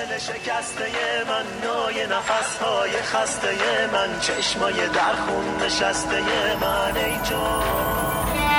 دل شکسته من، نای نفسهای خسته من، چشمای در خون نشسته من ای جان.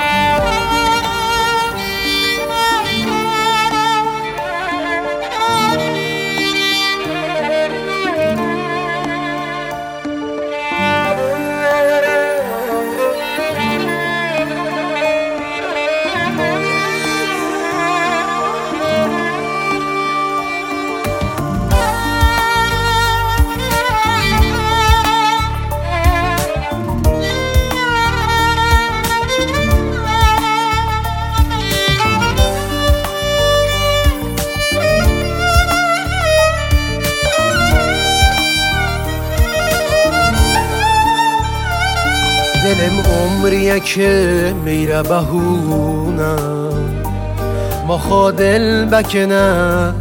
دلم عمریه که میره بهونم ما خادل بکنه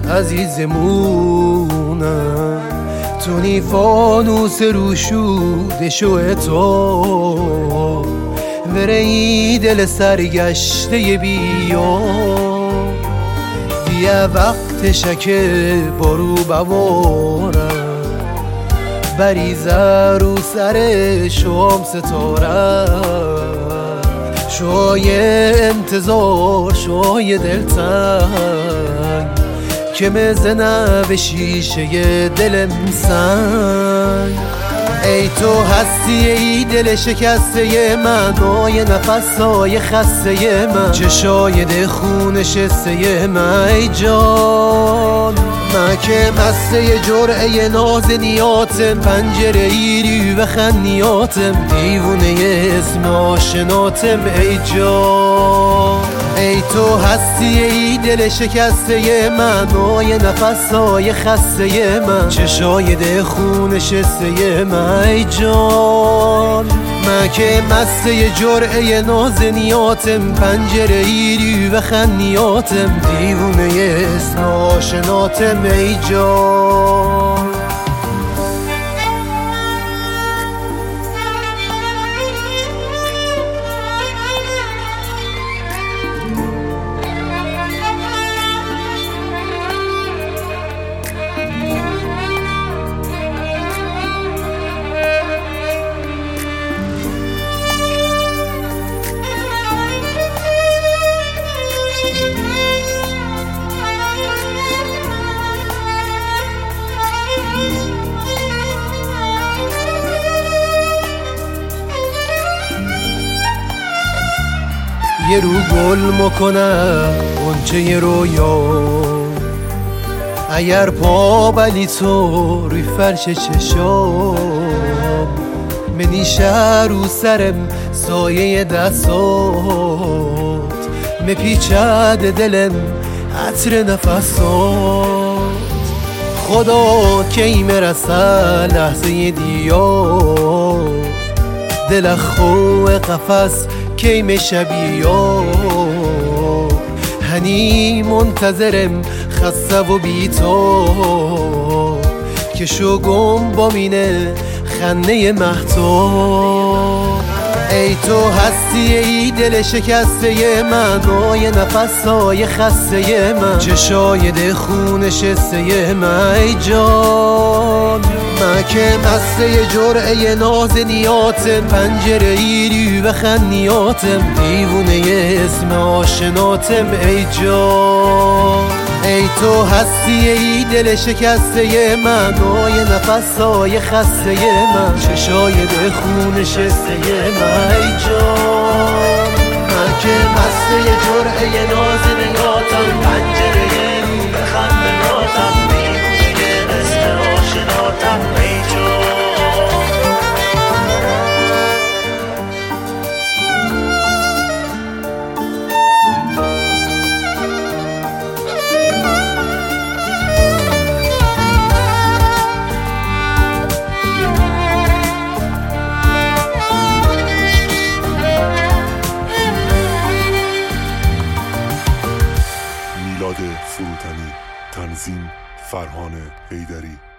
عزیزمونم تونی فانوس روشوده شو تو بره ای دل سرگشته بیا بیا وقتشه که برو بوارم بریزه رو سر شام ستاره شوی انتظار شوی دلتنگ که مزنه به شیشه دلم سنگ ای تو هستی ای دل شکسته من نای نفسهای خسته من چشای ده خون شسته من ای جان من که مسته جرعه نازنیاتم پنجره ایری و خنیاتم دیوونه اسم آشناتم ای جان ای تو هستی ای دل شکسته من نای نفسهای خسته من چشای ده خون شسته من ای جان من که مسته جرعه نازنیاتم پنجره ایری و خنیاتم دیوونه اسم آشناتم ای جان یه رو گل مکنه اونچه یه رویا اگر پا بلی تو روی فرش چشام منیشه رو سرم سایه دستات مپیچد دلم عطر نفسات خدا کی مرسه لحظه دیا دل خو قفس کی میشه بیا هنی منتظرم خسته و بی تو که شو گم با مینه خنه مهتاب ای تو هستی ای دل شکسته من نای نفسهای خسته من چشای ده خون شسته من ای جان من که مسته جرعه نازنیاتم پنجره ایری و خنیاتم دیوونه اسم آشناتم ای جان ای تو هستی ای دل شکسته من نای نفسهای خسته من چشای ده خون شسته من ای جان من که مسته جرعه نازنیاتم پنجره ایری و خنیاتم دیوونه اسم آشناتم ای جان فروتنی تنظیم فرهان حیدری